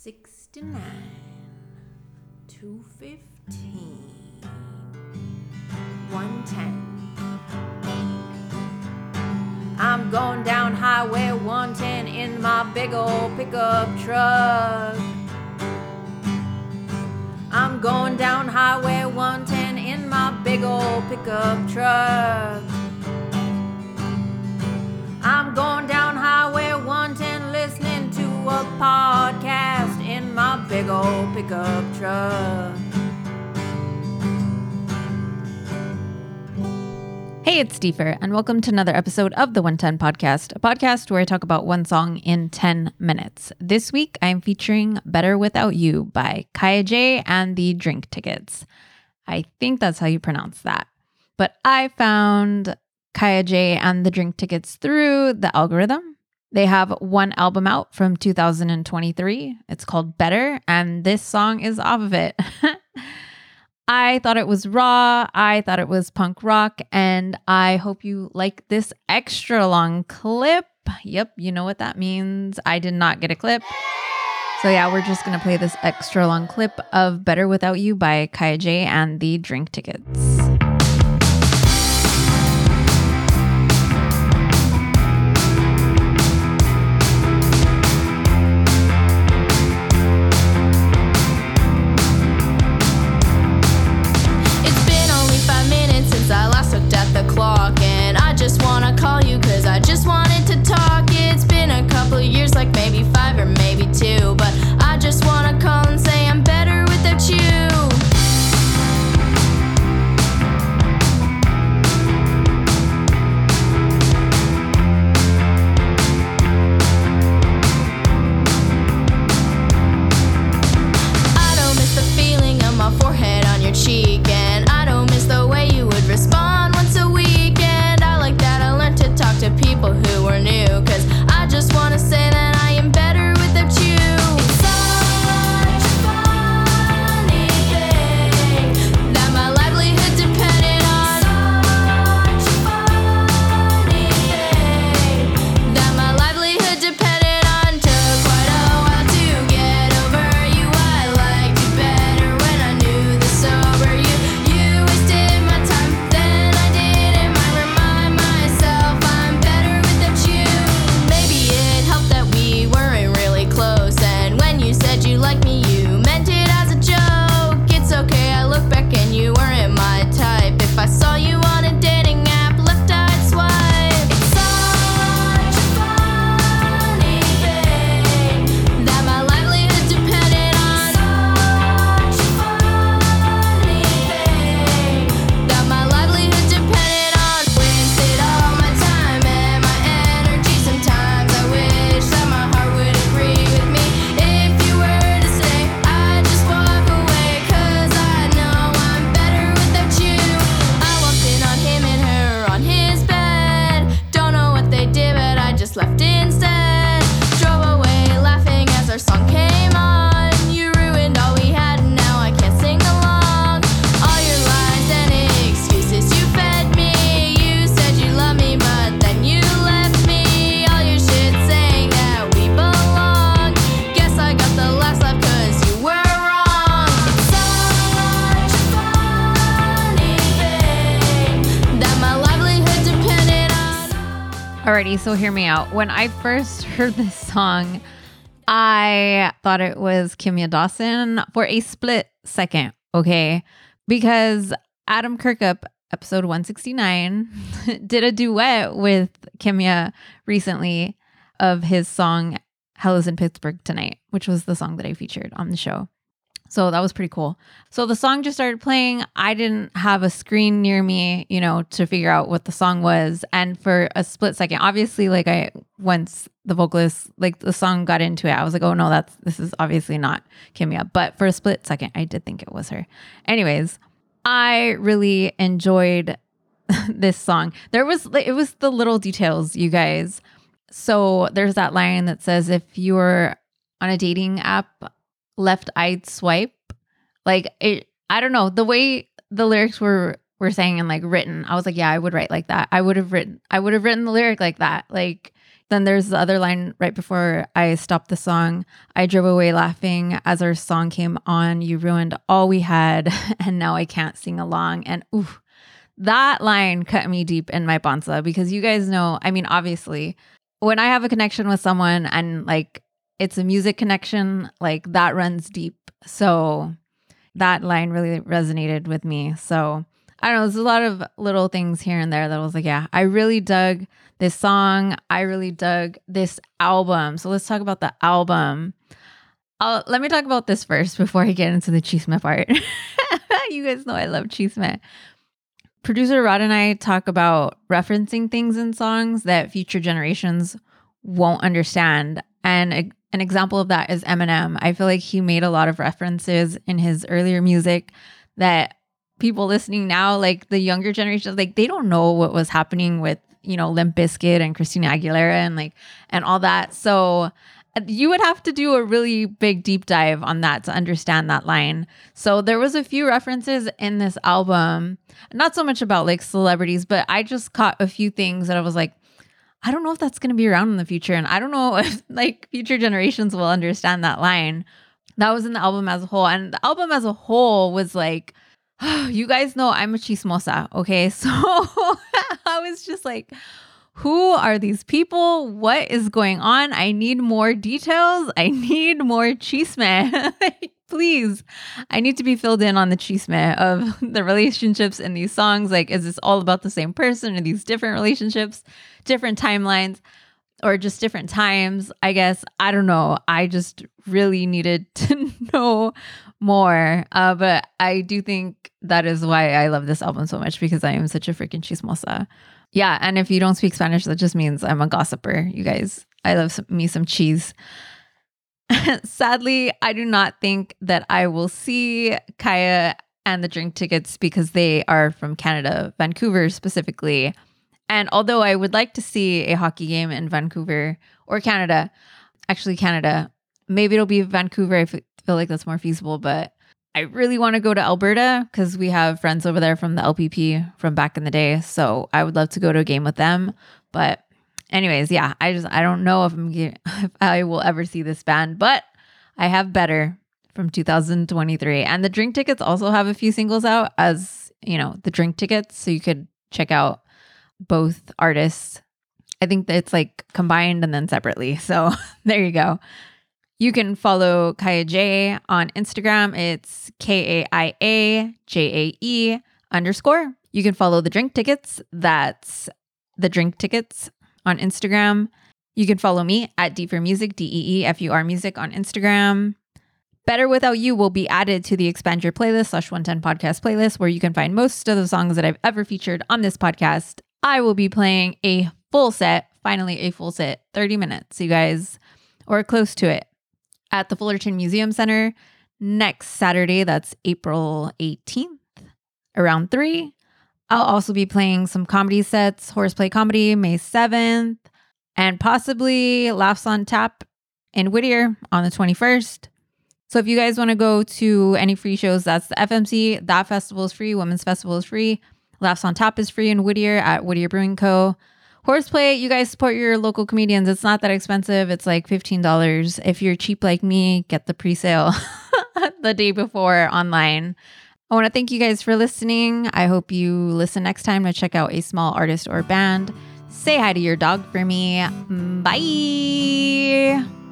69, 215, 110. I'm going down Highway 110 in my big old pickup truck. I'm going down Highway 110 in my big old pickup truck. I'm going down Highway 110 listening to a podcast in my big old pickup truck. Hey, it's Stefer, and welcome to another episode of the 110 Podcast, a podcast where I talk about one song in 10 minutes. This week, I'm featuring Better Without You by Kaya J and the Drink Tickets. I think that's how you pronounce that. But I found Kaya J and the Drink Tickets through the algorithm. They have one album out from 2023. It's called Better, and this song is off of it. I thought it was raw, I thought it was punk rock, and I hope you like this extra long clip. Yep, you know what that means. I did not get a clip. So yeah, we're just going to play this extra long clip of Better Without You by Kaya J and the Drink Tickets. Just wanna call you cause I just wanted to talk. It's been a couple of years, like maybe 5 or maybe 2, but I just wanna call and say I'm better without you. I don't miss the feeling of my forehead on your cheek, and I don't miss the way you would respond once a week. To people who are new, cause I just wanna say that I am better without you. It's such a funny thing that my livelihood depended on. Such a funny thing that my livelihood depended on. Took quite a while to get over you. I liked you better when I knew the sober you. You wasted my time, then I didn't mind. Remind myself you like me, you meant it as a joke. It's okay, I look back and you weren't my type. If I saw you on a dating app, left I'd swipe. It's such a funny thing that my livelihood depended on. Such a funny thing that my livelihood depended on. Wasted all my time and my energy. Sometimes I wish that my heart would agree with me. Left instead, drove away laughing as our song came on. You ruined all we had and now I can't sing along. All your lies and excuses you fed me. You said you loved me but then you left me. All your shit saying that we belong. Guess I got the last laugh cause you were wrong. Such a funny thing that my livelihood depended on. Alrighty, so hear me out. When I first heard this song, I thought it was Kimya Dawson for a split second, okay? Because Adam Kirkup, episode 169, did a duet with Kimya recently of his song Hell is in Pittsburgh Tonight, which was the song that I featured on the show. So that was pretty cool. So the song just started playing. I didn't have a screen near me, to figure out what the song was. And for a split second, obviously, once the vocalist, the song got into it, I was like, oh no, this is obviously not Kimya. But for a split second, I did think it was her. Anyways, I really enjoyed this song. It was the little details, you guys. So there's that line that says, if you're on a dating app, left I'd swipe. I don't know, the way the lyrics were saying and written, I was like, yeah, I would write like that. I would have written the lyric like that. Then there's the other line right before I stopped the song. I drove away laughing as our song came on. You ruined all we had, and now I can't sing along. And ooh, that line cut me deep in my panza because you guys know, I mean, obviously, when I have a connection with someone and like it's a music connection, like that runs deep. So that line really resonated with me. So I don't know, there's a lot of little things here and there that I was like, yeah, I really dug this song. I really dug this album. So let's talk about the album. Let me talk about this first before I get into the chisme part. You guys know I love chisme. Producer Rod and I talk about referencing things in songs that future generations won't understand. And an example of that is Eminem. I feel like he made a lot of references in his earlier music that people listening now, like the younger generations, like they don't know what was happening with, you know, Limp Bizkit and Christina Aguilera and all that. So you would have to do a really big deep dive on that to understand that line. So there was a few references in this album, not so much about like celebrities, but I just caught a few things that I was like, I don't know if that's going to be around in the future. And I don't know if like future generations will understand that line. That was in the album as a whole. And the album as a whole was like, you guys know I'm a chismosa. Okay. So I was just like, who are these people? What is going on? I need more details. I need more chisme. Please, I need to be filled in on the chisme of the relationships in these songs. Like, is this all about the same person? Are these different relationships, different timelines, or just different times? I guess. I don't know. I just really needed to know more. But I do think that is why I love this album so much, because I am such a freaking chismosa. Yeah, and if you don't speak Spanish, that just means I'm a gossiper, you guys. I love me some cheese. Sadly, I do not think that I will see Kaya and the Drink Tickets because they are from Canada, Vancouver specifically. And although I would like to see a hockey game in Vancouver or Canada, actually Canada, maybe it'll be Vancouver. I feel like that's more feasible, but I really want to go to Alberta because we have friends over there from the LPP from back in the day. So I would love to go to a game with them. But anyways, yeah, I don't know if I will ever see this band, but I have Better from 2023. And the Drink Tickets also have a few singles out as, you know, the Drink Tickets. So you could check out both artists. I think that it's like combined and then separately. So there you go. You can follow Kaya J on Instagram. It's KAIAJAE_. You can follow the Drink Tickets. That's the Drink Tickets on Instagram. You can follow me at Deefer Music, DEEFUR Music on Instagram. Better Without You will be added to the Expand Your Playlist /110 podcast playlist, where you can find most of the songs that I've ever featured on this podcast. I will be playing a full set, finally a full set, 30 minutes, you guys, or close to it, at the Fullerton Museum Center next Saturday. That's April 18th, around 3. I'll also be playing some comedy sets, Horseplay Comedy, May 7th, and possibly Laughs on Tap in Whittier on the 21st. So if you guys want to go to any free shows, that's the FMC. That festival is free. Women's Festival is free. Laughs on Tap is free in Whittier at Whittier Brewing Co. Horseplay, you guys support your local comedians. It's not that expensive. It's like $15. If you're cheap like me, get the pre-sale the day before online. I want to thank you guys for listening. I hope you listen next time to check out a small artist or band. Say hi to your dog for me. Bye.